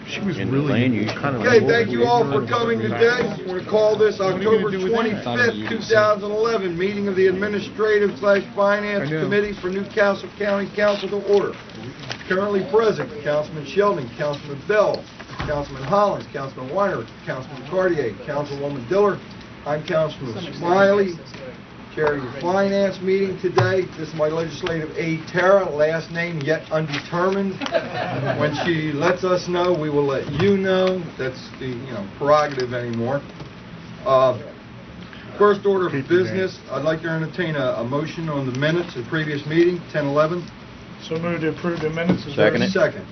She was in the really land use. kind of. Okay, thank you all for coming today. We're going to call this October 25th, 2011, meeting of the Administrative/Finance Committee for Newcastle County Council to order. Currently present, Councilman Sheldon, Councilman Bell, Councilman Hollins, Councilman Weiner, Councilman Cartier, Councilwoman Diller. I'm Councilman Smiley, chairing the Finance meeting today. This is my legislative aide, Tara, last name yet undetermined. When she lets us know, we will let you know. That's the prerogative anymore. First order of business, I'd like to entertain a motion on the minutes of the previous meeting, 10-11. So moved to approve the minutes. Second it. Second.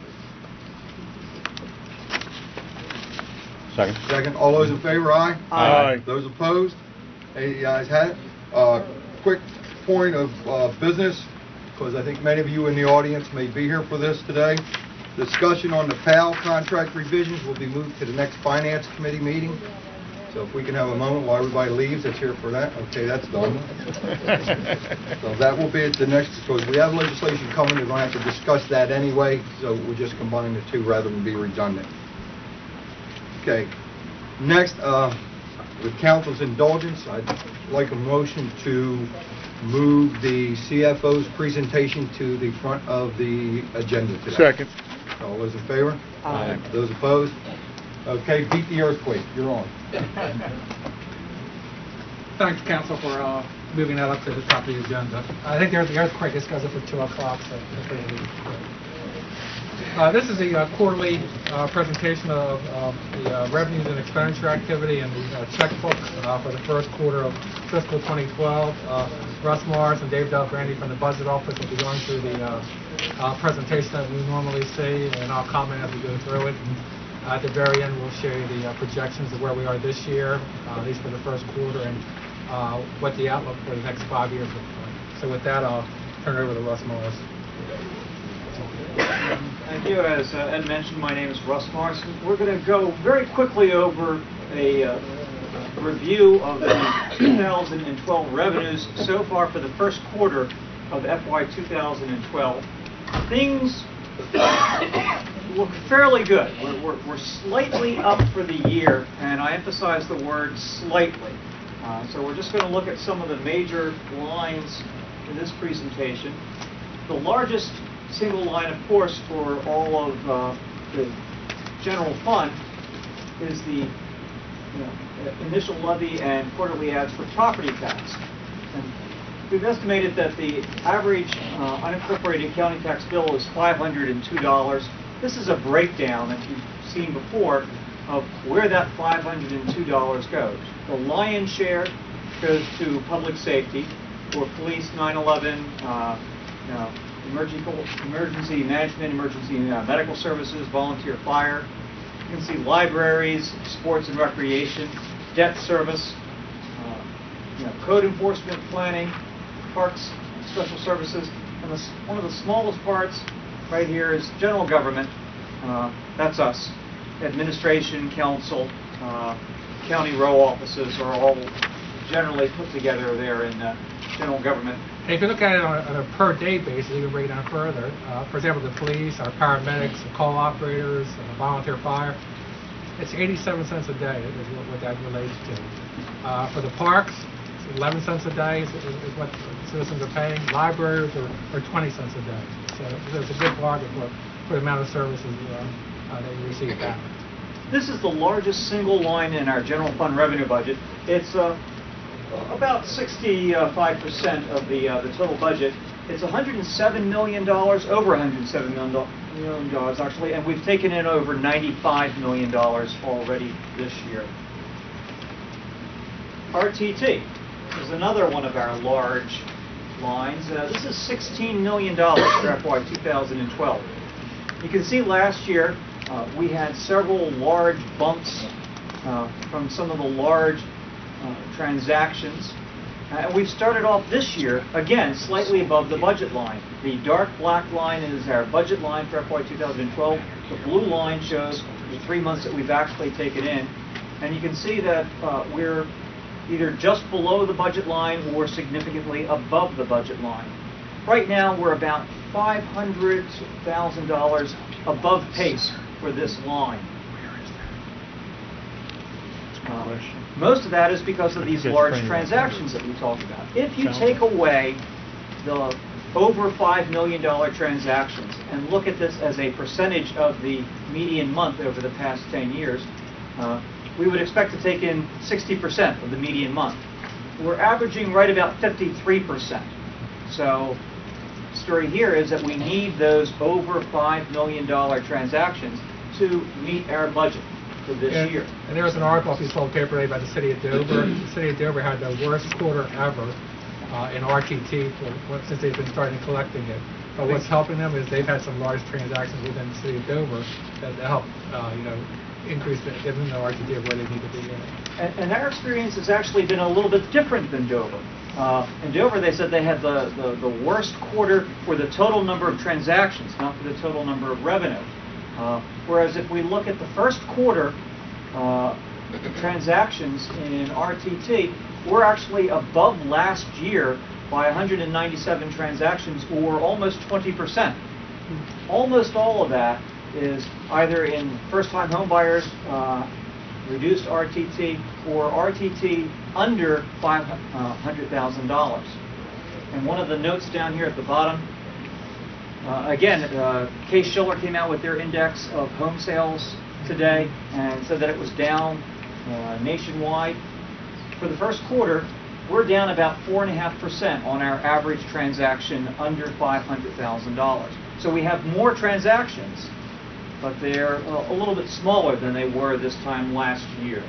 Second. Second. All those in favor, aye? Aye. Those opposed? The ayes have it. Quick point of business, because I think many of you in the audience may be here for this today. Discussion on the PAL contract revisions will be moved to the next Finance Committee meeting. So if we can have a moment while everybody leaves that's here for that. Okay, that's done. So that will be at the next, because we have legislation coming, we're going to have to discuss that anyway, so we'll just combine the two rather than be redundant. Okay, next, with council's indulgence, I'd like a motion to move the CFO's presentation to the front of the agenda today. Second. All those in favor? Aye. Those opposed? Okay, beat the earthquake. You're on. Thanks, Council, for moving that up to the top of the agenda. I think the earthquake is scheduled for 2 o'clock, so this is a quarterly presentation of the revenues and expenditure activity and the checkbook for the first quarter of fiscal 2012. Russ Morris and Dave Delgrandi from the Budget Office will be going through the presentation that we normally see, and I'll comment as we go through it. At the very end, we'll show you the projections of where we are this year, at least for the first quarter, and what the outlook for the next 5 years looks like. So with that, I'll turn it over to Russ Morris. Thank you. As Ed mentioned, my name is Russ Morris. We're going to go very quickly over a review of the 2012 revenues so far for the first quarter of FY 2012. Things look fairly good. We're slightly up for the year, and I emphasize the word slightly. So we're just going to look at some of the major lines in this presentation. The largest single line, of course, for all of the general fund is the initial levy and quarterly ads for property tax. And we've estimated that the average unincorporated county tax bill is $502. This is a breakdown, as you've seen before, of where that $502 goes. The lion's share goes to public safety for police, 9/11, emergency management, emergency medical services, volunteer fire. You can see libraries, sports and recreation, debt service, code enforcement, planning, parks, special services, and one of the smallest parts right here is general government. That's us. Administration, council, county row offices are all generally put together there in general government. And if you look at it on a per day basis, you can break it down further. For example, the police, our paramedics, the call operators, volunteer fire, it's 87 cents a day is what that relates to. For the parks, it's 11 cents a day is what citizens are paying. Libraries are 20 cents a day. So it's a good bargain for the amount of services that you receive back. This is the largest single line in our general fund revenue budget. It's about 65% of the total budget. It's $107 million, over $107 million actually, and we've taken in over $95 million already this year. RTT is another one of our large lines. This is $16 million for FY 2012. You can see last year we had several large bumps from some of the large transactions. And we've started off this year, again, slightly above the budget line. The dark black line is our budget line for FY 2012. The blue line shows the 3 months that we've actually taken in. And you can see that we're either just below the budget line or significantly above the budget line. Right now, we're about $500,000 above pace for this line. Most of that is because of these large transactions that we talked about. If you take away the over $5 million transactions and look at this as a percentage of the median month over the past 10 years, we would expect to take in 60% of the median month. We're averaging right about 53%. So the story here is that we need those over $5 million transactions to meet our budget for this year. And there was an article if you saw the paper today about the city of Dover. The city of Dover had the worst quarter ever in RTT since they've been starting collecting it. But what's helping them is they've had some large transactions within the city of Dover that help, increase give them the RTT of where they need to be in. And our experience has actually been a little bit different than Dover. In Dover, they said they had the worst quarter for the total number of transactions, not for the total number of revenue. Whereas if we look at the first quarter transactions in RTT, we're actually above last year by 197 transactions, or almost 20%. Almost all of that is either in first-time homebuyers, reduced RTT, or RTT under $500,000. And one of the notes down here at the bottom, again, Case-Shiller came out with their index of home sales today and said that it was down nationwide. For the first quarter, we're down about 4.5% on our average transaction under $500,000. So we have more transactions, but they're a little bit smaller than they were this time last year.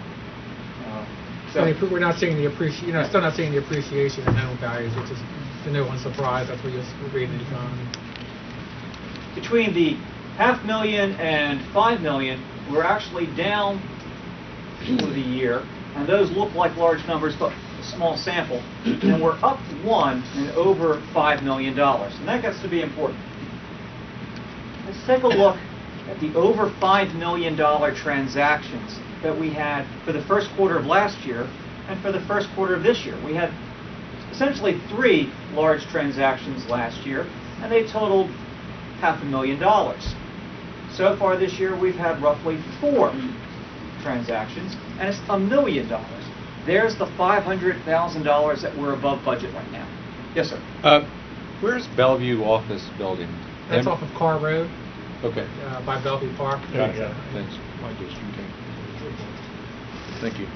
So we're not seeing the appreciation, still not seeing the appreciation in home values, which is to no one's surprise. That's what you're reading in the economy. Between the $500,000 and $5 million, we're actually down for the year, and those look like large numbers, but a small sample. And we're up one and over $5 million, and that gets to be important. Let's take a look at the over $5 million transactions that we had for the first quarter of last year and for the first quarter of this year. We had essentially 3 large transactions last year, and they totaled $500,000. So far this year, we've had roughly 4 transactions, and it's $1 million. There's the $500,000 that we're above budget right now. Yes, sir. Where's Bellevue office building? That's off of Carr Road. Okay. By Bellevue Park. Gotcha. Thanks. Thank you.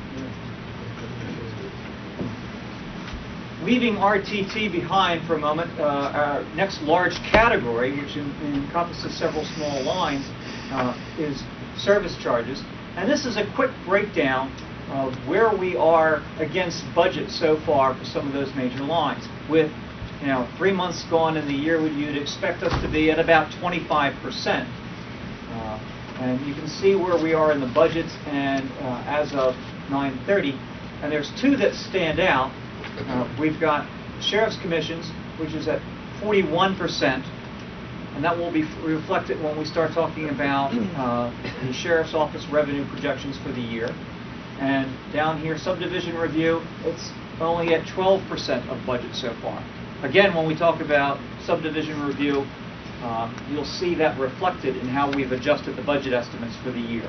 Leaving RTT behind for a moment, our next large category, which encompasses several small lines, is service charges. And this is a quick breakdown of where we are against budget so far for some of those major lines. With 3 months gone in the year, you'd expect us to be at about 25%. And you can see where we are in the budget and as of 9/30. And there's 2 that stand out. We've got sheriff's commissions, which is at 41%, and that will be reflected when we start talking about the sheriff's office revenue projections for the year. And down here, subdivision review, it's only at 12% of budget so far. Again, when we talk about subdivision review, you'll see that reflected in how we've adjusted the budget estimates for the year.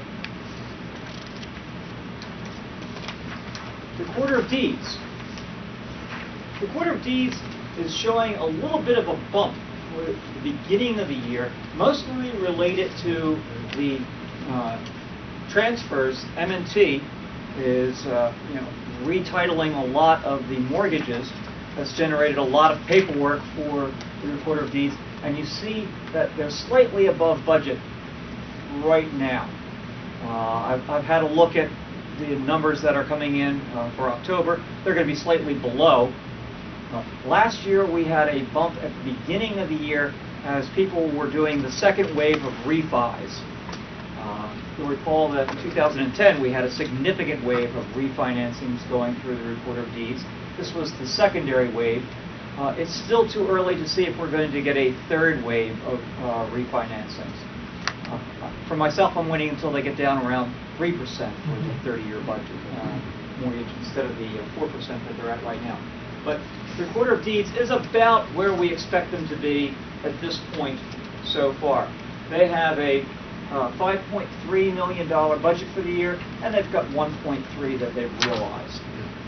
The Quarter of Deeds. The Quarter of Deeds is showing a little bit of a bump for the beginning of the year, mostly related to the transfers. M&T is retitling a lot of the mortgages. That's generated a lot of paperwork for the Recorder of Deeds, and you see that they're slightly above budget right now. I've had a look at the numbers that are coming in for October. They're going to be slightly below. Last year we had a bump at the beginning of the year as people were doing the second wave of refis. You'll recall that in 2010 we had a significant wave of refinancings going through the Recorder of Deeds. This was the secondary wave. It's still too early to see if we're going to get a third wave of refinancings. For myself, I'm waiting until they get down around 3% for the 30-year budget mortgage instead of the 4% that they're at right now. But the Recorder of Deeds is about where we expect them to be at this point so far. They have a $5.3 million budget for the year, and they've got 1.3 that they've realized.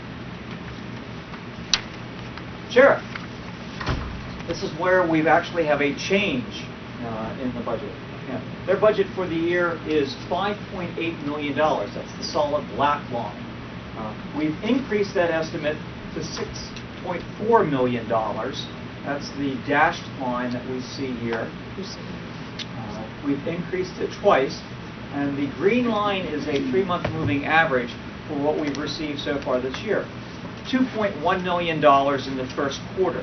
Sheriff, this is where we actually have a change in the budget. Their budget for the year is $5.8 million. That's the solid black line. We've increased that estimate to $6.4 million. That's the dashed line that we see here. We've increased it twice, and the green line is a 3-month moving average for what we've received so far this year. $2.1 million in the first quarter.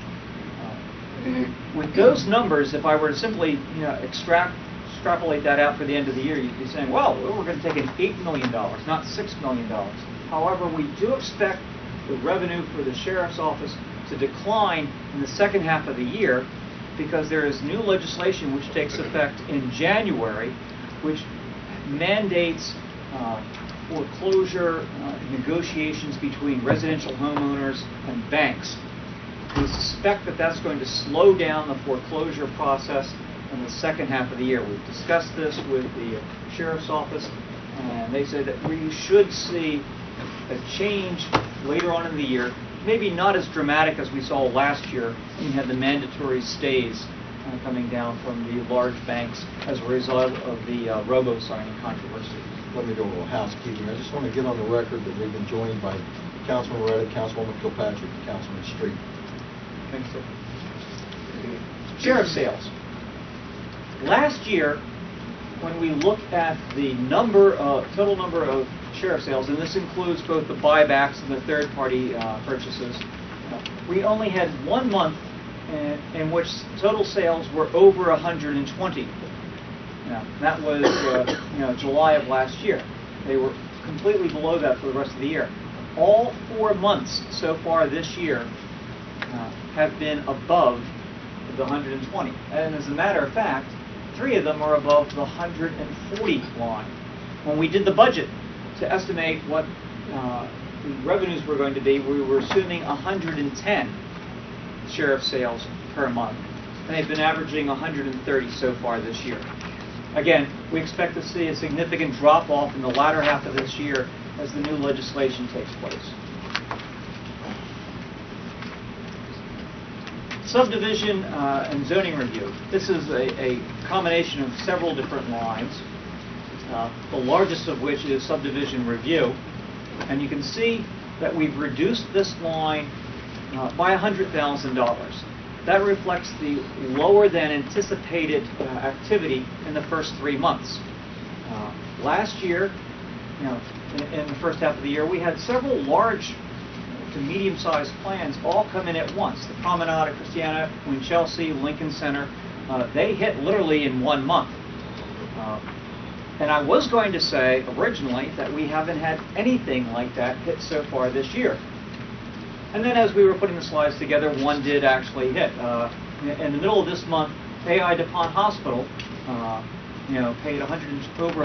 With those numbers, if I were to simply extrapolate that out for the end of the year, you'd be saying, well, we're going to take in $8 million, not $6 million. However, we do expect the revenue for the Sheriff's Office to decline in the second half of the year because there is new legislation which takes effect in January, which mandates foreclosure negotiations between residential homeowners and banks. We suspect that that's going to slow down the foreclosure process in the second half of the year. We've discussed this with the Sheriff's Office, and they say that we should see a change later on in the year, maybe not as dramatic as we saw last year when we had the mandatory stays coming down from the large banks as a result of the robo-signing controversy. Let me do a little housekeeping. I just want to get on the record that we've been joined by Councilman Reddick, Councilwoman Kilpatrick, and Councilman Street. Thanks, sir. Sheriff sales. Last year, when we look at the total number of sheriff sales, and this includes both the buybacks and the third-party purchases, we only had 1 month in which total sales were over 120. That was July of last year. They were completely below that for the rest of the year. All 4 months so far this year have been above the 120. And as a matter of fact, 3 of them are above the 140 line. When we did the budget to estimate what the revenues were going to be, we were assuming 110 sheriff sales per month. And they've been averaging 130 so far this year. Again, we expect to see a significant drop-off in the latter half of this year as the new legislation takes place. Subdivision and zoning review. This is a combination of several different lines, the largest of which is subdivision review. And you can see that we've reduced this line by $100,000. That reflects the lower than anticipated activity in the first 3 months. Last year, in the first half of the year, we had several large to medium-sized plans all come in at once. The Promenade of Christiana, Winchelsea, Lincoln Center, they hit literally in 1 month. And I was going to say originally that we haven't had anything like that hit so far this year. And then as we were putting the slides together, one did actually hit. In the middle of this month, AI DuPont Hospital paid over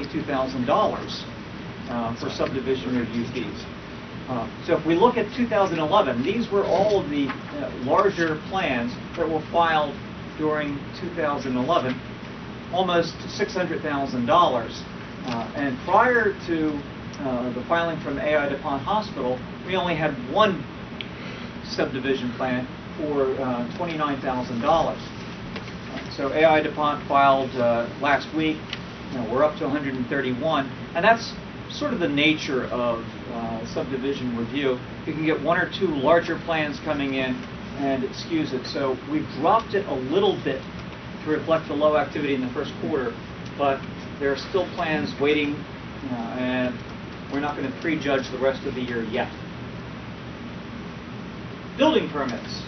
$122,000 for subdivision review fees. So if we look at 2011, these were all of the larger plans that were filed during 2011, almost $600,000. And prior to the filing from AI DuPont Hospital, we only had one subdivision plan for $29,000. So AI DuPont filed last week. We're up to 131, and that's sort of the nature of subdivision review. You can get 1 or 2 larger plans coming in and it skews it. So we've dropped it a little bit to reflect the low activity in the first quarter, but there are still plans waiting, and we're not going to prejudge the rest of the year yet. Building permits.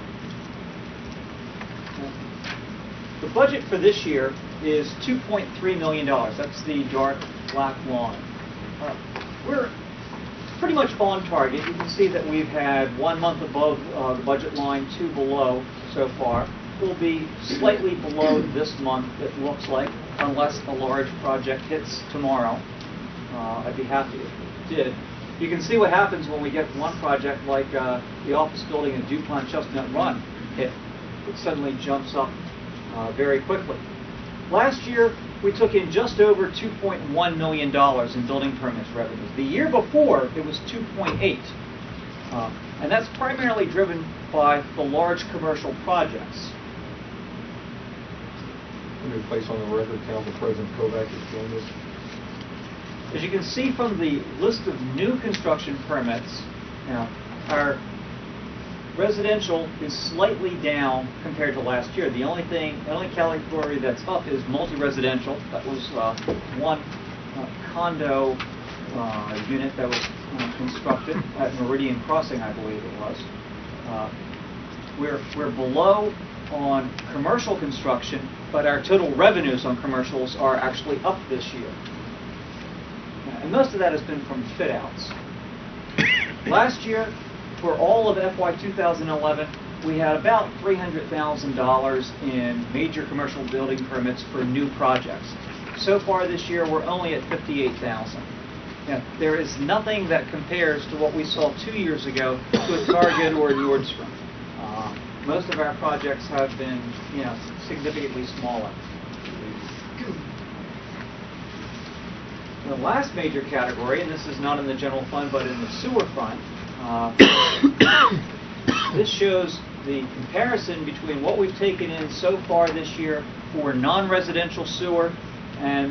The budget for this year is $2.3 million. That's the dark black line. We're pretty much on target. You can see that we've had 1 month above the budget line, 2 below so far. We'll be slightly below this month, it looks like, unless a large project hits tomorrow. I'd be happy if it did. You can see what happens when we get one project like the office building at DuPont Chestnut Run hit. It suddenly jumps up very quickly. Last year, we took in just over $2.1 million in building permits revenues. The year before, it was 2.8. And that's primarily driven by the large commercial projects. Let me place on the record, Council President Kovac has joined us. As you can see from the list of new construction permits, our residential is slightly down compared to last year. The only category that's up is multi-residential. That was one condo unit that was constructed at Meridian Crossing, I believe it was. We're below on commercial construction, but our total revenues on commercials are actually up this year. And most of that has been from fit-outs. Last year, for all of FY 2011, we had about $300,000 in major commercial building permits for new projects. So far this year, we're only at $58,000. There is nothing that compares to what we saw 2 years ago to a Target or a Nordstrom. Most of our projects have been, significantly smaller. The last major category, and this is not in the general fund but in the sewer fund, this shows the comparison between what we've taken in so far this year for non-residential sewer and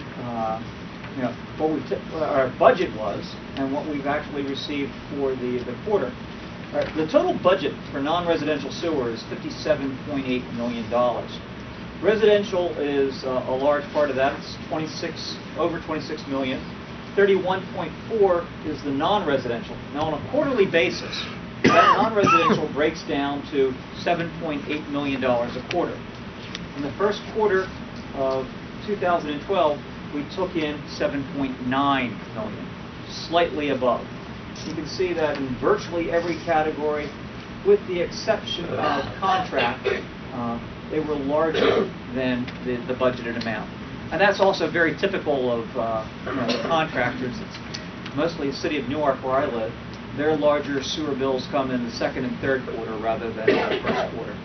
what our budget was and what we've actually received for the quarter. The total budget for non-residential sewer is $57.8 million. Residential is a large part of that. It's over 26 million. 31.4 is the non-residential. Now, on a quarterly basis, that non-residential breaks down to $7.8 million a quarter. In the first quarter of 2012, we took in $7.9 million, slightly above. You can see that in virtually every category, with the exception of contract, they were larger than the budgeted amount. And that's also very typical of the contractors. It's mostly the city of Newark where I live. Their larger sewer bills come in the second and third quarter rather than the first quarter.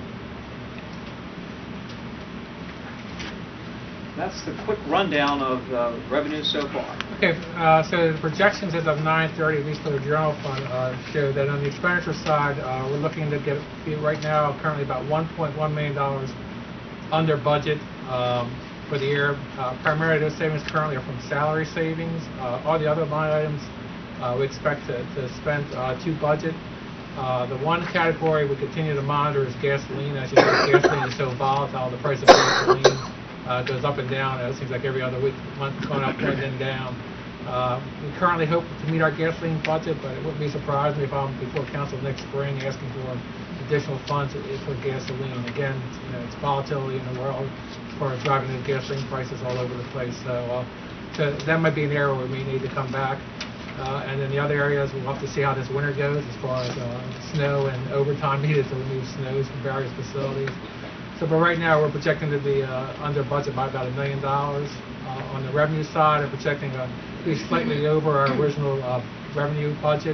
That's the quick rundown of revenue so far. Okay, so the projections as of 9/30, at least for the general fund, show that on the expenditure side, we're looking to be right now currently about $1.1 million under budget for the year. Primarily, those savings currently are from salary savings. All the other line items we expect to spend to budget. The one category we continue to monitor is gasoline. As you know, gasoline is so volatile. The price of gasoline goes up and down. It seems like every other week, month, going up and then down. We currently hope to meet our gasoline budget, but it wouldn't be surprising if I'm before council next spring asking for additional funds for gasoline. Again, it's volatility in the world as far as driving the gasoline prices all over the place. So that might be an area where we may need to come back. And then the other areas, we'll have to see how this winter goes as far as snow and overtime needed to remove snows from various facilities. So, but right now we're projecting to be under budget by about $1 million. On the revenue side, we're projecting to be slightly over our original revenue budget.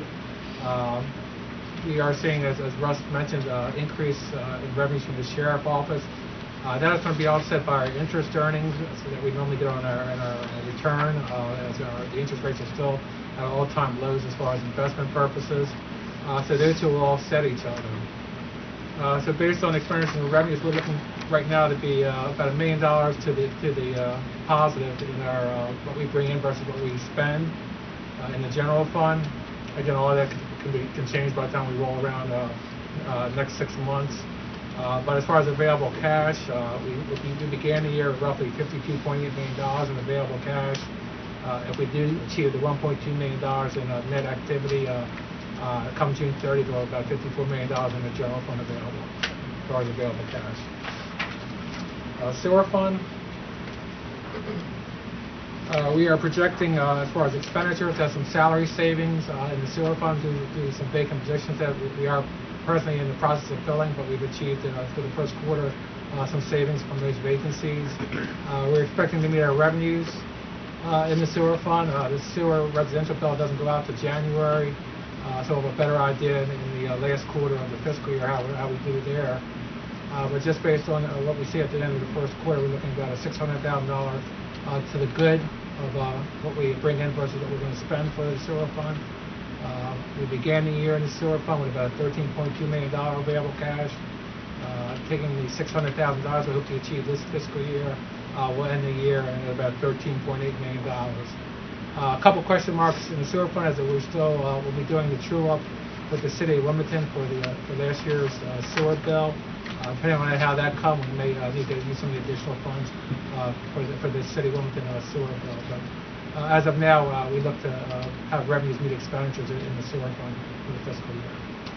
We are seeing, as Russ mentioned, increase in revenues from the sheriff office. That is going to be offset by our interest earnings so that we normally get on our return, as the interest rates are still at all-time lows as far as investment purposes. So those two will offset each other. So based on expenditures and revenues, we're looking right now to be about $1 million to the positive in our what we bring in versus what we spend in the general fund. Again, all of that can change by the time we roll around next 6 months. But as far as available cash, we began the year with roughly $52.8 million in available cash. If we do achieve the $1.2 million in net activity, come June 30, we'll have about $54 million in the general fund available as far as available cash. Sewer fund, we are projecting, as far as expenditures, to have some salary savings in the sewer fund due to some vacant positions that we are presently in the process of filling, but we've achieved for the first quarter some savings from those vacancies. We're expecting to meet our revenues in the sewer fund. The sewer residential bill doesn't go out to January, so we'll have a better idea in the last quarter of the fiscal year how we do there. But just based on what we see at the end of the first quarter, we're looking at about a $600,000 to the good of what we bring in versus what we're going to spend for the sewer fund. We began the year in the sewer fund with about $13.2 million available cash. Taking the $600,000 we hope to achieve this fiscal year, we'll end the year at about $13.8 million. A couple question marks in the sewer fund is that we'll be doing the true up with the city of Wilmington for last year's sewer bill. Depending on how that comes, we may need to use some of the additional funds for the city of Wilmington sewer bill. But as of now, we look to have revenues meet expenditures in the sewer fund for the fiscal year.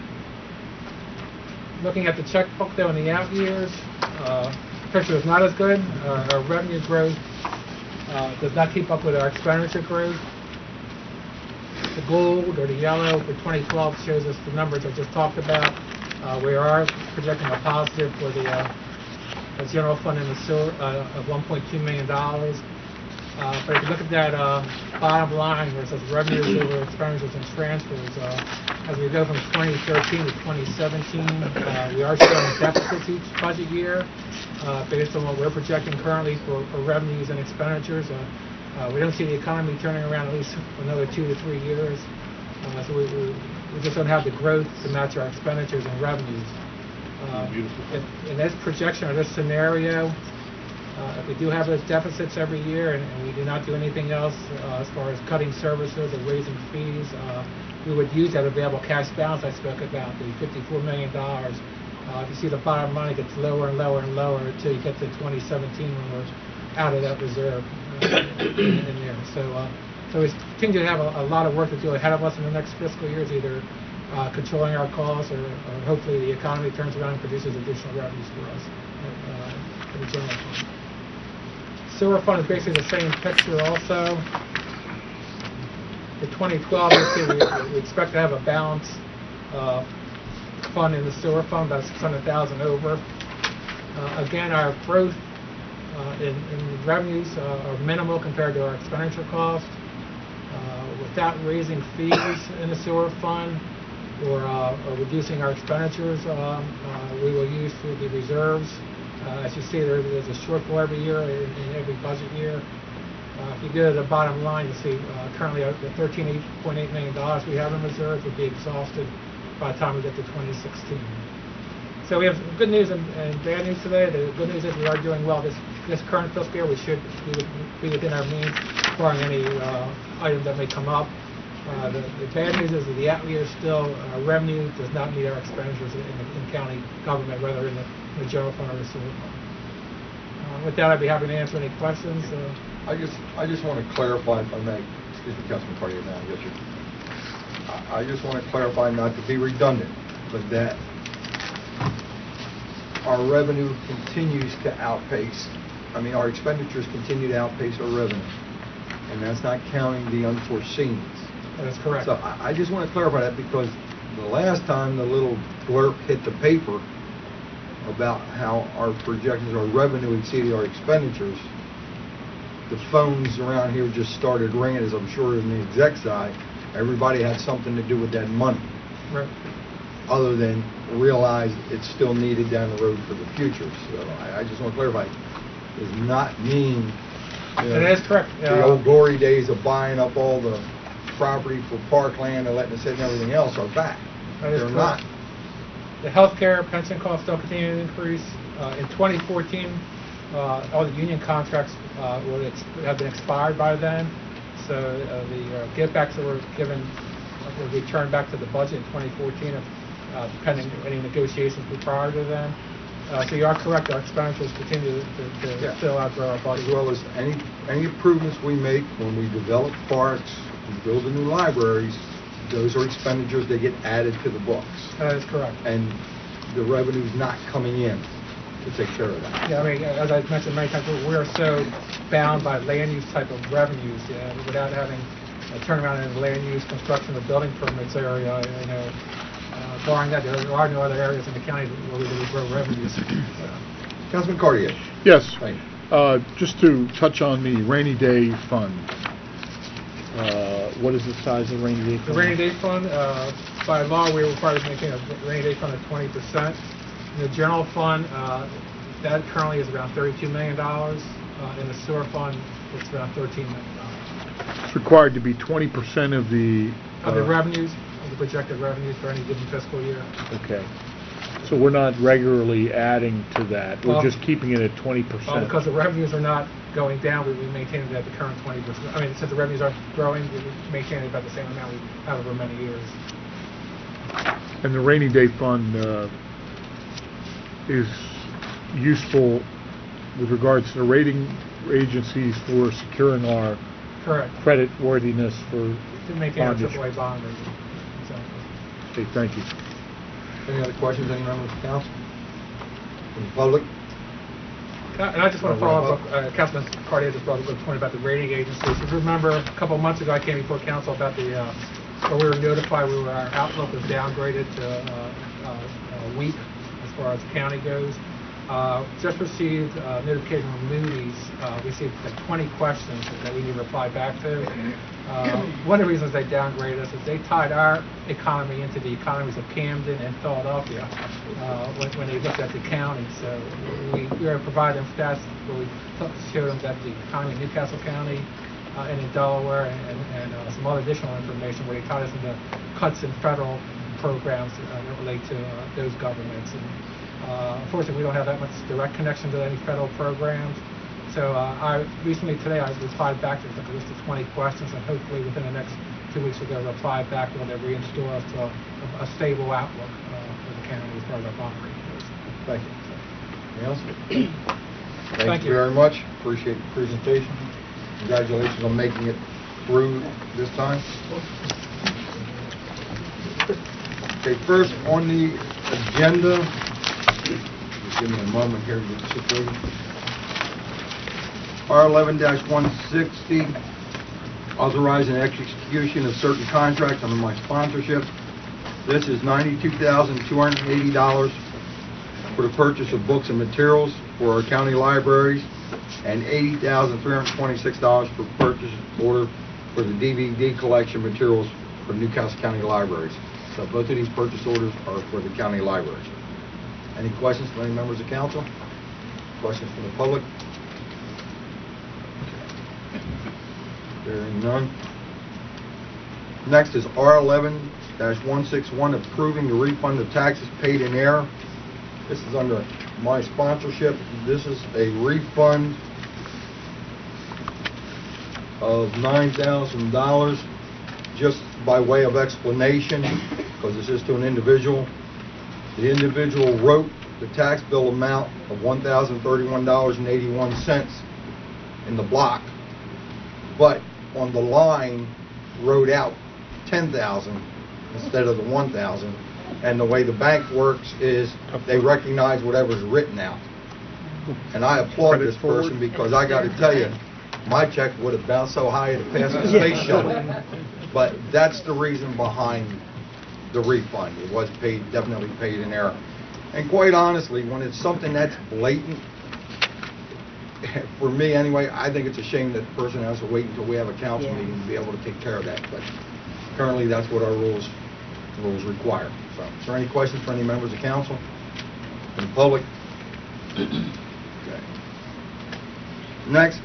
Looking at the checkbook though in the out years, the picture is not as good. Our revenue growth does not keep up with our expenditure growth. The gold or the yellow for 2012 shows us the numbers I just talked about. We are projecting a positive for the general fund in the sewer of $1.2 million. But if you look at that bottom line where it says revenues over expenditures and transfers, as we go from 2013 to 2017, we are showing deficits each budget year based on what we're projecting currently for revenues and expenditures. We don't see the economy turning around at least for another 2 to 3 years. So we just don't have the growth to match our expenditures and revenues. In this projection or this scenario, if we do have those deficits every year and we do not do anything else as far as cutting services or raising fees, we would use that available cash balance I spoke about, the $54 million. If you see the bottom line, it gets lower and lower and lower until you get to 2017 when we're out of that reserve in there. So we continue to have a lot of work to do ahead of us in the next fiscal years, either controlling our costs or hopefully the economy turns around and produces additional revenues for us for the general fund. Sewer fund is basically the same picture also. For 2012, we expect to have a balanced fund in the sewer fund, about $600,000 over. Again, our growth in revenues are minimal compared to our expenditure costs. Without raising fees in the sewer fund or reducing our expenditures, we will use through the reserves. As you see, there's a shortfall every year in every budget year. If you go to the bottom line, you see currently the $13.8 million we have in reserve will be exhausted by the time we get to 2016. So we have good news and bad news today. The good news is we are doing well this current fiscal year. We should be within our means, barring any items that may come up. The bad news is that the out year still revenue does not meet our expenditures in county government, whether in the general fund or the sewer fund. With that, I'd be happy to answer any questions. I just want to clarify, if I may. Excuse me, Councilman Cartier. Now, yes, sir. I just want to clarify, not to be redundant, but that our revenue continues to outpace. I mean, our expenditures continue to outpace our revenue, and that's not counting the unforeseens. That is correct. So I just want to clarify that, because the last time the little blurb hit the paper about how our projections, our revenue exceeded our expenditures, the phones around here just started ringing, as I'm sure in the exec side. Everybody had something to do with that money. Right. Other than realize it's still needed down the road for the future. So I just want to clarify, it does not mean That is correct. the old glory days of buying up all the property for parkland and letting it sit and everything else are back. That is They're correct. not. The healthcare pension costs still continue to increase. In 2014, all the union contracts have been expired by then. So the givebacks that were given will return back to the budget in 2014, depending on any negotiations prior to then. So you are correct. Our expenditures continue to fill out our budget. As well as any improvements we make when we develop parks and build the new libraries, those are expenditures that get added to the books. That is correct. And the revenue's not coming in to take care of that. Yeah, I mean, as I've mentioned many times, we are so bound by land use type of revenues, without having a turnaround in the land use, construction, of building permits area. Barring that, there are no other areas in the county where we really grow revenues. Councilman Cartier. Yes. Thank you. Just to touch on the rainy day fund. What is the size of the rainy day fund? The rainy day fund, by law, we are required to maintain a rainy day fund of 20%. In the general fund, that currently is around $32 million. In the sewer fund, It's about $13 million. It's required to be 20% of the... Of the revenues, of the projected revenues for any given fiscal year. Okay. So we're not regularly adding to that, we're Well- just keeping it at 20%? Well, because the revenues are not going down, we maintain it at the current 20%. I mean, since the revenues aren't growing, we maintain it about the same amount we have over many years. And the rainy day fund is useful with regards to the rating agencies for securing our Correct. credit worthiness for To maintain our bond issue. AAA bond rating. Exactly. Okay, thank you. Any other questions, any members of the council? From the public? And I just want to follow up, Councilman Cartier just brought up a good point about the rating agencies. If you remember, a couple of months ago, I came before council about where we were notified our outlook was downgraded to weak as far as the county goes. Just received notification from Moody's, received like 20 questions that we need to reply back to. One of the reasons they downgraded us is they tied our economy into the economies of Camden and Philadelphia when they looked at the county. So we were providing stats where we showed them that the economy in Newcastle County and in Delaware and some other additional information where they tied us into cuts in federal programs that relate to those governments. And, unfortunately, we don't have that much direct connection to any federal programs. So recently today I replied back to a list of 20 questions, and hopefully within the next 2 weeks we'll get a reply back where they reinstore us to a stable outlook for the county as far as our bond rating goes. Thank you. Anything else? Thank you very much. Appreciate the presentation. Congratulations on making it through this time. Okay, first on the agenda, just give me a moment here to get situated. R11-160, authorizing execution of certain contracts under my sponsorship. This is $92,280 for the purchase of books and materials for our county libraries, and $80,326 for purchase order for the DVD collection materials for Newcastle County Libraries. So both of these purchase orders are for the county libraries. Any questions from any members of council? Questions from the public? Hearing none. Next is R11-161, approving the refund of taxes paid in error. This is under my sponsorship. This is a refund of $9,000. Just by way of explanation, because this is to an individual. The individual wrote the tax bill amount of $1,031.81 in the block, but on the line wrote out $10,000 instead of the $1,000. And the way the bank works is they recognize whatever's written out. And I applaud this person because I got to tell you, my check would have bounced so high it passed the space shuttle. But that's the reason behind the refund. It was paid, definitely paid in error. And quite honestly, when it's something that's blatant, for me anyway, I think it's a shame that the person has to wait until we have a council meeting to be able to take care of that. But currently, that's what our rules require. So, is there any questions for any members of council? From the public? Okay. Next,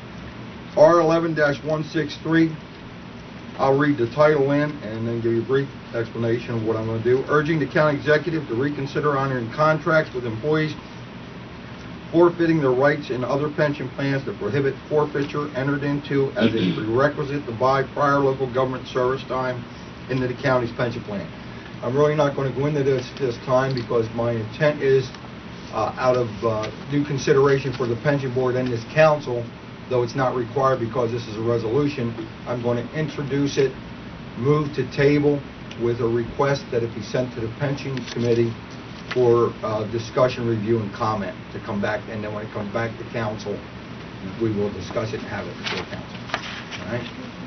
R11-163. I'll read the title in and then give you a brief explanation of what I'm going to do. Urging the county executive to reconsider honoring contracts with employees forfeiting their rights in other pension plans that prohibit forfeiture entered into as a prerequisite to buy prior local government service time into the county's pension plan. I'm really not going to go into this time because my intent is, out of due consideration for the pension board and this council, though it's not required because this is a resolution, I'm going to introduce it, move to table with a request that it be sent to the pension committee for discussion, review, and comment to come back. And then when it comes back to council, we will discuss it and have it before council. All right?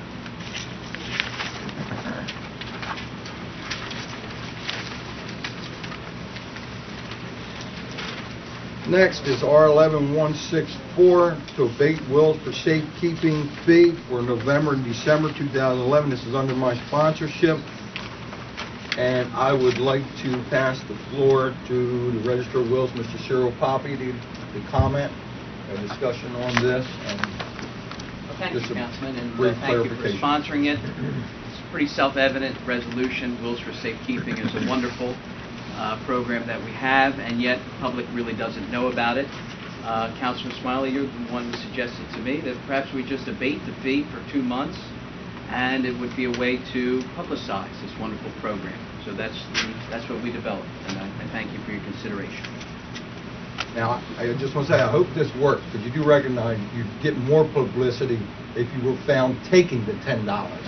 Next is R11-164 to abate wills for safekeeping fee for November and December 2011. This is under my sponsorship. And I would like to pass the floor to the Register of Wills, Mr. Cyril Poppy, to comment, a discussion on this. And Thank Just you, a Councilman, and brief thank you for clarification. sponsoring it. It's a pretty self-evident resolution. Wills for Safekeeping is a wonderful program that we have, and yet the public really doesn't know about it. Councilman Smiley, you're the one who suggested to me that perhaps we just abate the fee for 2 months, and it would be a way to publicize this wonderful program. So that's what we developed, and I thank you for your consideration. Now, I just want to say, I hope this works, because you do recognize you'd get more publicity if you were found taking the $10.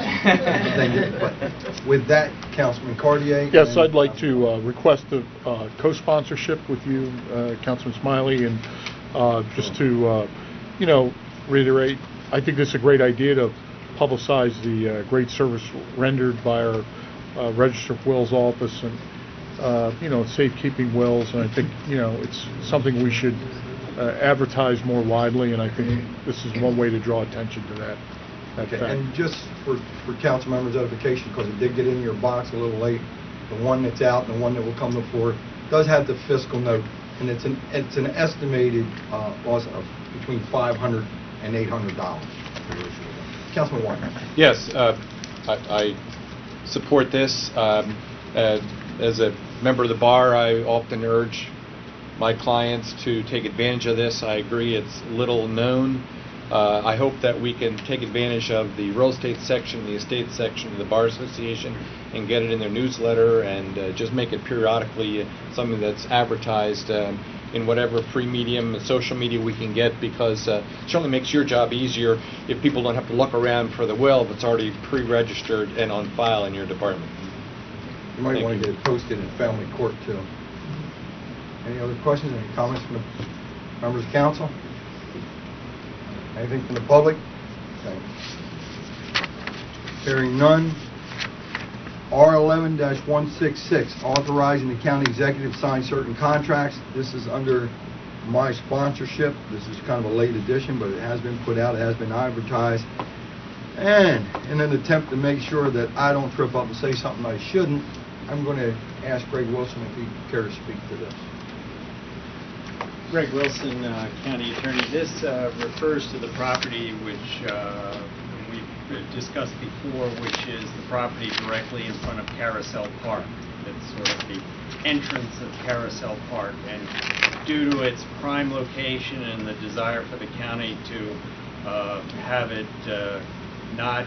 But with that, Councilman Cartier. Yes, and I'd like to request a co-sponsorship with you, Councilman Smiley, and just to, reiterate, I think this is a great idea to publicize the great service rendered by our Register of Wills office and, safekeeping wills, and I think, it's something we should advertise more widely, and I think this is one way to draw attention to that Okay, fact. and just for council members' edification, because it did get in your box a little late, the one that's out and the one that will come before does have the fiscal note, and it's an estimated loss of between $500 and $800. Councilman Warren. Yes, I support this. As a member of the bar, I often urge my clients to take advantage of this. I agree it's little known. I hope that we can take advantage of the real estate section, the estate section of the Bar Association, and get it in their newsletter, and just make it periodically something that's advertised in whatever free medium, social media we can get, because it certainly makes your job easier if people don't have to look around for the will if it's already pre-registered and on file in your department. You might Thank want you. to get it posted in family court, too. Any other questions, any comments from the members of council? Anything from the public? Okay. Hearing none. R11-166, authorizing the county executive to sign certain contracts. This is under my sponsorship. This is kind of a late edition, but it has been put out, it has been advertised. And in an attempt to make sure that I don't trip up and say something I shouldn't, I'm going to ask Greg Wilson if he'd care to speak to this. Greg Wilson, County Attorney. This refers to the property which we've discussed before, which is the property directly in front of Carousel Park. It's sort of the entrance of Carousel Park. And due to its prime location and the desire for the county to have it not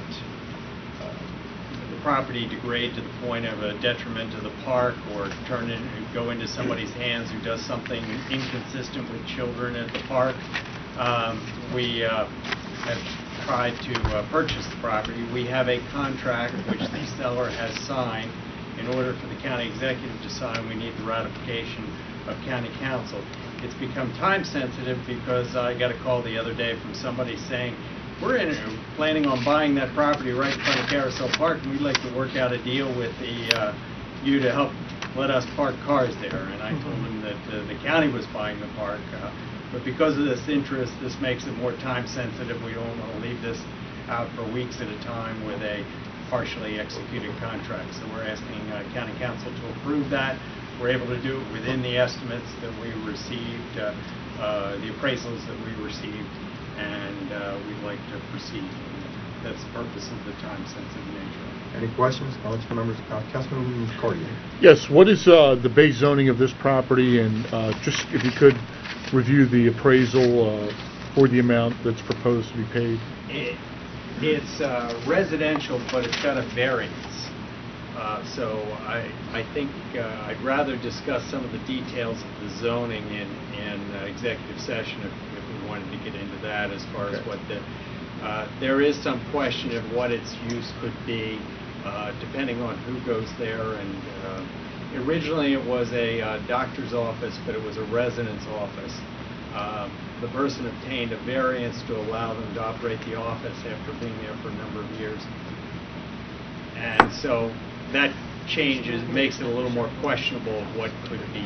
the property degrade to the point of a detriment to the park or go into somebody's hands who does something inconsistent with children at the park, we have tried to purchase the property. We have a contract which the seller has signed. In order for the county executive to sign, we need the ratification of county council. It's become time sensitive because I got a call the other day from somebody saying, we're planning on buying that property right in front of Carousel Park, and we'd like to work out a deal with you to help let us park cars there. And I told them that the county was buying the park, but because of this interest, this makes it more time sensitive. We don't want to leave this out for weeks at a time with a partially executed contract. So we're asking county council to approve that. We're able to do it within the estimates that we received, the appraisals that we received, and we'd like to proceed. That's the purpose of the time-sensitive nature. Any questions, comments from members of council? Councilman Cartier. Yes, what is the base zoning of this property, and just if you could review the appraisal for the amount that's proposed to be paid? It's residential, but it's got a variance. So I think I'd rather discuss some of the details of the zoning in executive session if we wanted to get into that as far as what the... there is some question of what its use could be, depending on who goes there. And originally it was a doctor's office, but it was a residence office. The person obtained a variance to allow them to operate the office after being there for a number of years. And so that changes, makes it a little more questionable of what could be.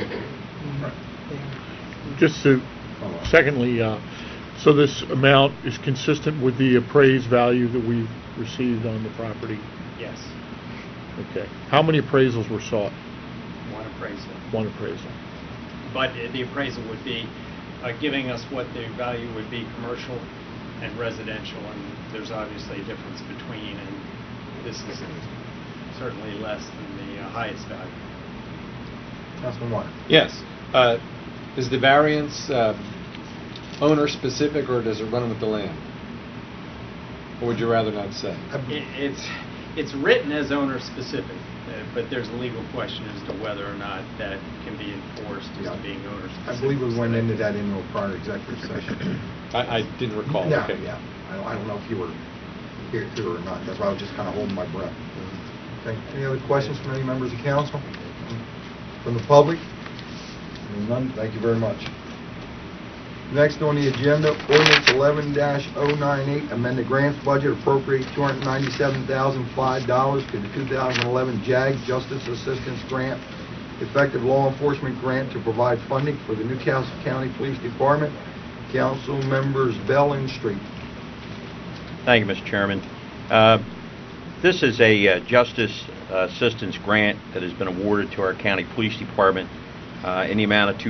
Just to, secondly, so this amount is consistent with the appraised value that we've received on the property? Yes. Okay. How many appraisals were sought? One appraisal. One appraisal. But the appraisal would be giving us what the value would be commercial and residential, and there's obviously a difference between, and this is certainly less than the highest value. Councilman Meyer. Yes. Is the variance owner-specific, or does it run with the land? Or would you rather not say? It's written as owner-specific, but there's a legal question as to whether or not that can be enforced as being owner-specific. I believe we went into that in a prior executive session. I didn't recall. No, Okay. yeah. I don't know if you were here too or not. That's why I was just kind of holding my breath. Okay. Any other questions from any members of council? From the public? None. Thank you very much. Next on the agenda, ordinance 11-098, amend the grants budget, appropriate $297,005 to the 2011 JAG Justice Assistance Grant, effective law enforcement grant to provide funding for the Newcastle County Police Department. Council members Bell and Street. Thank you, Mr. Chairman. This is a justice assistance grant that has been awarded to our county police department in the amount of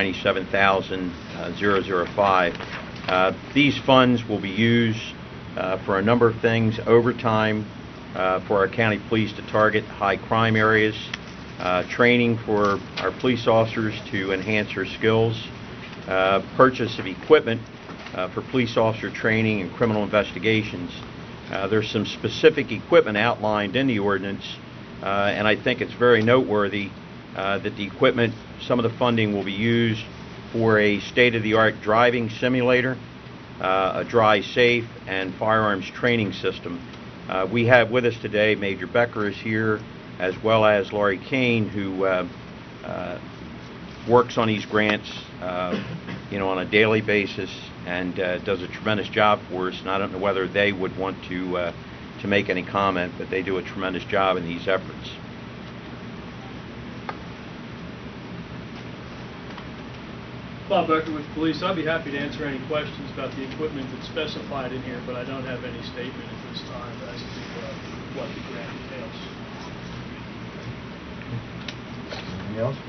$297,005. These funds will be used for a number of things: overtime for our county police to target high crime areas, training for our police officers to enhance their skills, purchase of equipment for police officer training and criminal investigations. There's some specific equipment outlined in the ordinance, and I think it's very noteworthy that the equipment, some of the funding will be used for a state-of-the-art driving simulator, a dry safe, and firearms training system. We have with us today, Major Becker is here, as well as Laurie Kane, who works on these grants on a daily basis and does a tremendous job for us. And I don't know whether they would want to make any comment, but they do a tremendous job in these efforts. Bob Becker with police. I'd be happy to answer any questions about the equipment that's specified in here, but I don't have any statement at this time as to what the grant entails. Anything else?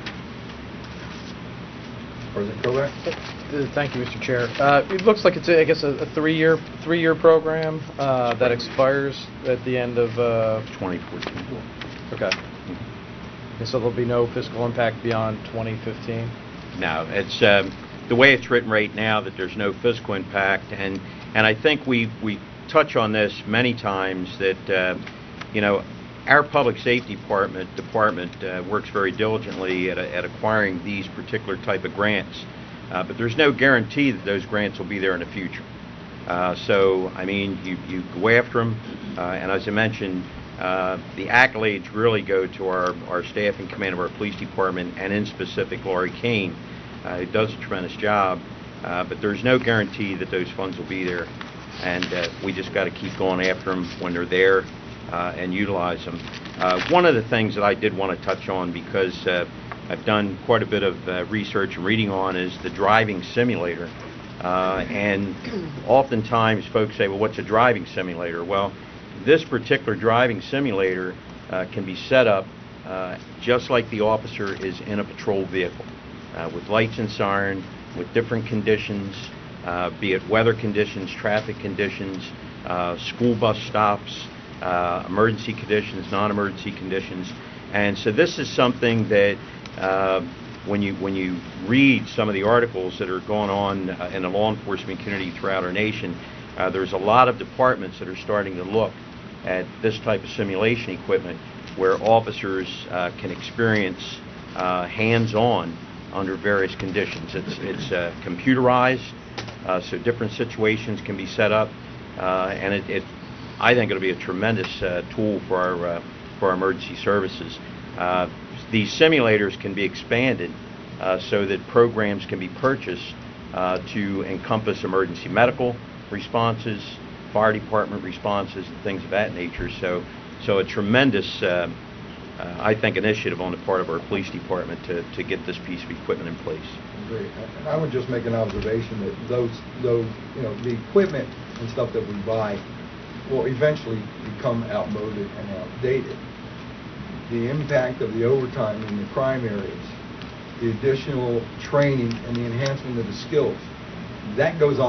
President Kovac? Thank you, Mr. Chair. It looks like it's, I guess, a three-year program that expires at the end of 2014. Okay. And so there'll be no fiscal impact beyond 2015. No, it's the way it's written right now that there's no fiscal impact, and I think we touch on this many times that our public safety department works very diligently at acquiring these particular type of grants, but there's no guarantee that those grants will be there in the future. So I mean, you go after them, and as I mentioned, the accolades really go to our staff and command of our police department, and in specific Laurie Kane, who does a tremendous job, but there's no guarantee that those funds will be there, and we just got to keep going after them when they're there and utilize them. One of the things that I did want to touch on, because I've done quite a bit of research and reading on, is the driving simulator. And oftentimes folks say, well, what's a driving simulator? Well, this particular driving simulator can be set up just like the officer is in a patrol vehicle, with lights and siren, with different conditions, be it weather conditions, traffic conditions, school bus stops, emergency conditions, non-emergency conditions. And so this is something that when you read some of the articles that are going on in the law enforcement community throughout our nation, there's a lot of departments that are starting to look at this type of simulation equipment where officers can experience hands-on under various conditions. It's computerized, so different situations can be set up, and I think it'll be a tremendous tool for our emergency services. These simulators can be expanded so that programs can be purchased to encompass emergency medical responses, fire department responses, and things of that nature. So a tremendous, I think, initiative on the part of our police department to get this piece of equipment in place. Great. And I would just make an observation that those the equipment and stuff that we buy will eventually become outmoded and outdated. The impact of the overtime in the crime areas, the additional training and the enhancement of the skills, that goes on.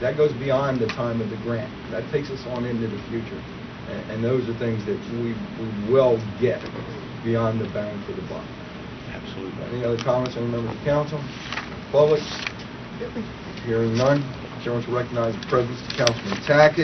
that goes beyond the time of the grant. That takes us on into the future. And those are things that we will get beyond the bang for the buck. Absolutely. Any other comments on members of the council? Public? Hearing none. Chairman to recognize the presence of Councilman Tackett.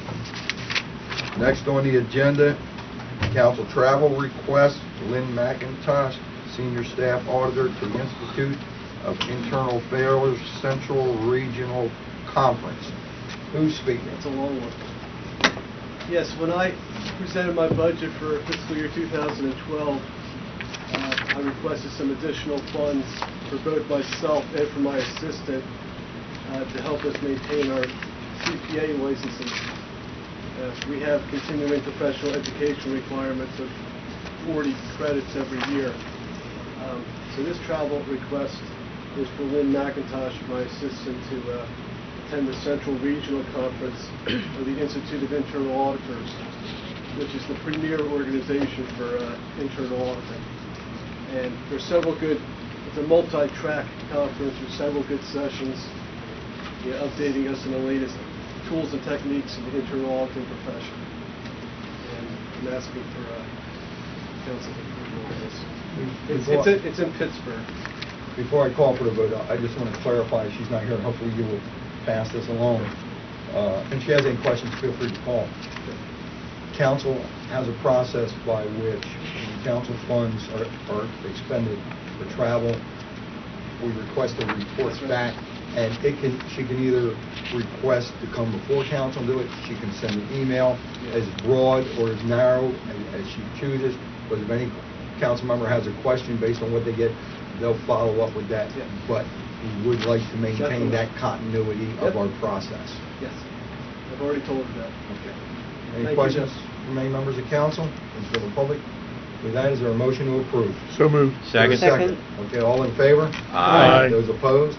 Next on the agenda, council travel request, Lynn McIntosh, Senior Staff Auditor to the Institute of Internal Affairs Central Regional Conference. Who's speaking? It's a long one. Yes, when I presented my budget for fiscal year 2012, I requested some additional funds for both myself and for my assistant to help us maintain our CPA licenses. We have continuing professional education requirements of 40 credits every year. So this travel request is for Lynn McIntosh, my assistant, to attend the Central Regional Conference of the Institute of Internal Auditors, which is the premier organization for internal auditing. And there's several good, it's a multi-track conference with several good sessions, updating us on the latest tools and techniques in the internal auditing profession. And I'm asking for council approval of this. It's in Pittsburgh. Before I call for the vote, I just want to clarify, she's not here, and hopefully you will pass this along. If she has any questions, feel free to call. Council has a process by which council funds are expended for travel. We request a report back, and she can either request to come before council and do it, she can send an email as broad or as narrow as she chooses, but if any council member has a question based on what they get, they'll follow up with that, but we would like to maintain that continuity of our process. Yes, I've already told her that. Okay. Any questions from any members of council and from the public? With that, is there a motion to approve? So moved. Second. Second. Okay, all in favor? Aye. Those opposed?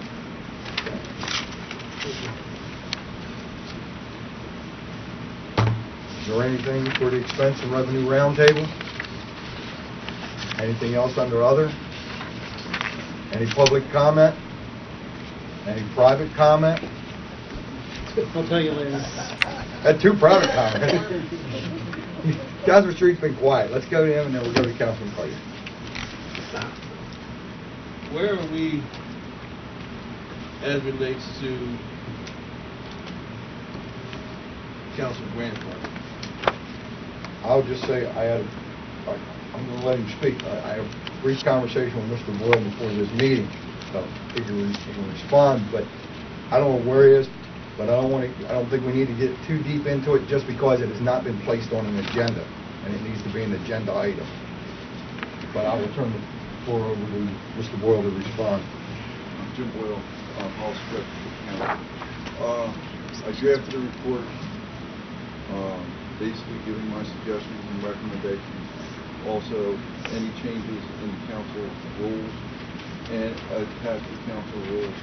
Is there anything for the expense and revenue roundtable? Anything else under other? Any public comment? Any private comment? I'll tell you later. Had two private comments. Councilman Street's been quiet. Let's go to him and then we'll go to Councilman Clay. Where are we as relates to Councilman Grandfather? I'll just say I'm going to let him speak. I had a brief conversation with Mr. Boyle before this meeting. So I figure he can respond, but I don't know where he is. But I don't think we need to get too deep into it just because it has not been placed on an agenda, and it needs to be an agenda item. But I will turn the floor over to Mr. Boyle to respond. Jim Boyle, Hall Script County. I drafted a report basically giving my suggestions and recommendations, also any changes in the council rules, and attached the council rules.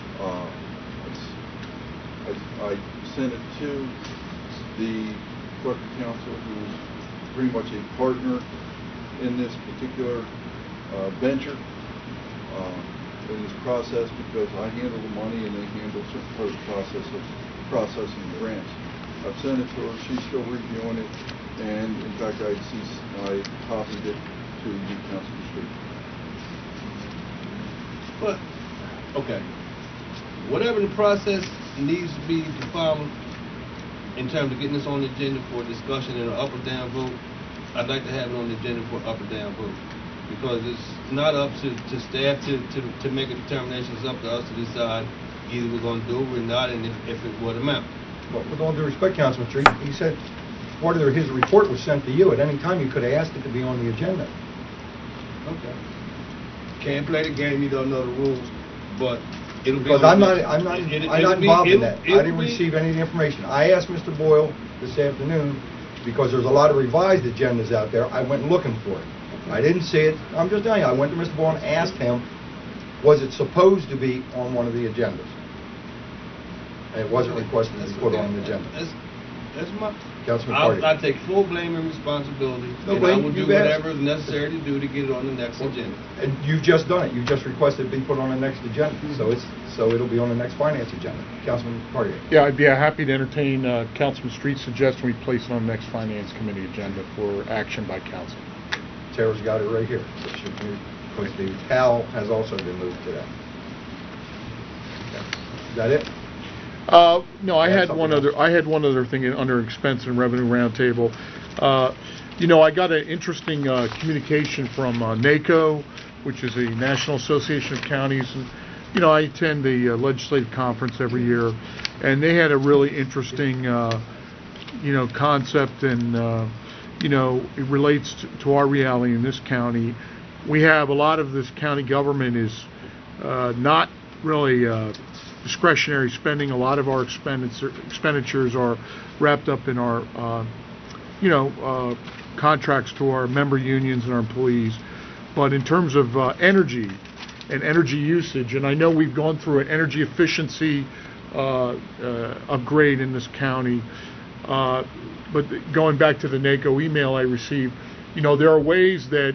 I sent it to the clerk of council, who's pretty much a partner in this particular venture, in this process, because I handle the money and they handle certain part of the process of processing the grants. I've sent it to her, she's still reviewing it, and in fact I copied it to you, Councilman Street. But, okay, whatever the process needs to be followed in terms of getting this on the agenda for discussion and an up or down vote, I'd like to have it on the agenda for up or down vote. Because it's not up to staff to make a determination. It's up to us to decide either we're going to do it or not, and if it would amount. Well, with all due respect, Councilman Street, he said part of his report was sent to you. At any time, you could have asked it to be on the agenda. Okay. Can't play the game, you don't know the rules, but it'll be. Because I'm not involved in that. I didn't receive any of the information. I asked Mr. Boyle this afternoon, because there's a lot of revised agendas out there. I went looking for it. I didn't see it. I'm just telling you, I went to Mr. Boyle and asked him, was it supposed to be on one of the agendas? And it wasn't requested to be put on the agenda. That's my... Councilman Carty. I take full blame and responsibility, No and I blame, will do you've asked. whatever is necessary to do to get it on the next agenda. And you've just done it. You've just requested it be put on the next agenda. So it'll be on the next finance agenda. Councilman Cartier. Yeah, I'd be happy to entertain Councilman Street's suggestion we place it on the next Finance Committee agenda for action by council. Tara's got it right here. So it should move, because the PAL has also been moved today. Okay. Is that it? No, I Yeah, had something one else. other. I had one other thing under expense and revenue roundtable. I got an interesting communication from NACO, which is a National Association of Counties, and I attend the legislative conference every year, and they had a really interesting, concept, and it relates to our reality in this county. We have a lot of this county government is not really discretionary spending. A lot of our expenditures are wrapped up in our, contracts to our member unions and our employees. But in terms of energy and energy usage, and I know we've gone through an energy efficiency upgrade in this county, but going back to the NACO email I received, there are ways that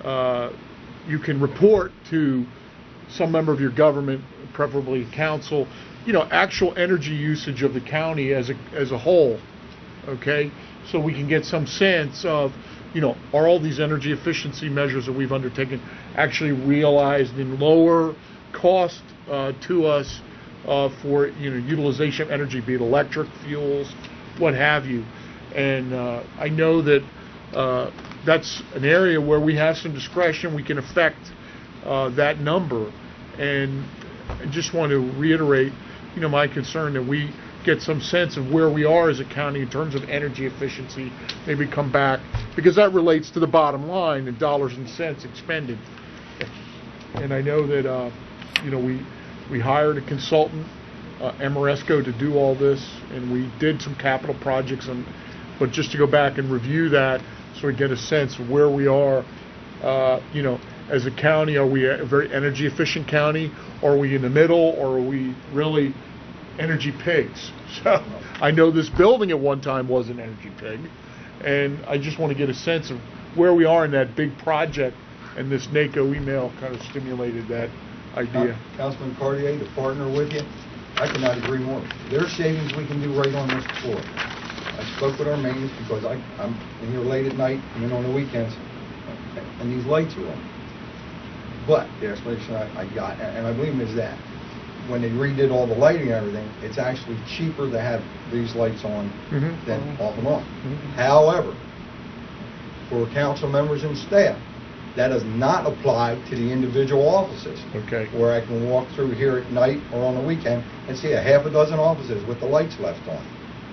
you can report to some member of your government, preferably council, actual energy usage of the county as a whole, okay? So we can get some sense of, are all these energy efficiency measures that we've undertaken actually realized in lower cost to us for, utilization of energy, be it electric, fuels, what have you. And I know that that's an area where we have some discretion. We can affect that number. And I just want to reiterate, my concern that we get some sense of where we are as a county in terms of energy efficiency, maybe come back, because that relates to the bottom line and dollars and cents expended. And I know that, we hired a consultant, Amoresco, to do all this, and we did some capital projects, but just to go back and review that so we get a sense of where we are, as a county. Are we a very energy efficient county? Are we in the middle, or are we really energy pigs? So I know this building at one time was an energy pig, and I just want to get a sense of where we are in that big project, and this NACO email kind of stimulated that idea. Councilman Cartier, to partner with you, I cannot agree more. There's savings we can do right on this floor. I spoke with our maintenance because I'm in here late at night and then on the weekends, and these lights are on. But the explanation I got, and I believe, is that when they redid all the lighting and everything, it's actually cheaper to have these lights on than off and on. However, for council members and staff, that does not apply to the individual offices. Okay. Where I can walk through here at night or on the weekend and see a half a dozen offices with the lights left on.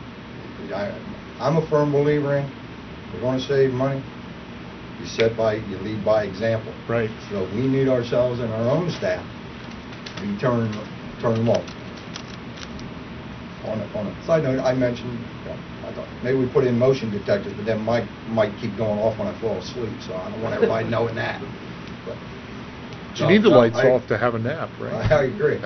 I'm a firm believer in, we're going to save money. You lead by example. Right. So we need ourselves and our own staff to turn them off. On a side note, I mentioned, I thought maybe we put in motion detectors, but then might keep going off when I fall asleep, so I don't want everybody knowing that. But, you need the lights off to have a nap, right? I agree.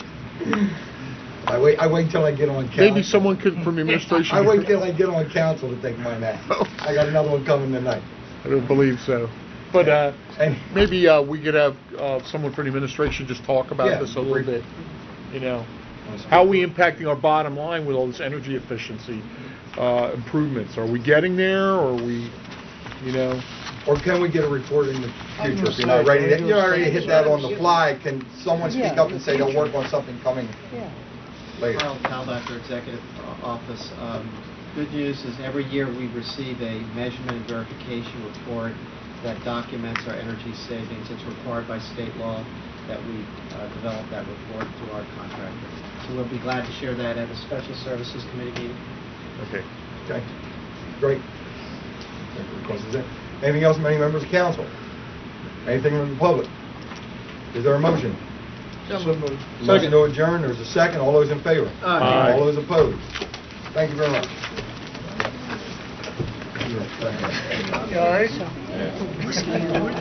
I wait till I get on council. Maybe someone could, from the administration. I wait till I get on council to take my nap. I got another one coming tonight. I don't believe so. But maybe we could have someone from the administration just talk about this a little bit. How are we impacting our bottom line with all this energy efficiency improvements? Are we getting there, or are we, Or can we get a report in the future? If you're not ready to hit that on the fly, can someone speak up and say they'll work on something coming later? Carl Talbacher, Executive Office. Good news is every year we receive a measurement and verification report that documents our energy savings. It's required by state law that we develop that report to our contractor. So we'll be glad to share that at a Special Services Committee meeting. Okay. Great. Anything else from any members of council? Anything from the public? Is there a motion? Motion to adjourn. There's a second. All those in favor? Aye. All those opposed? Thank you very much. You all right?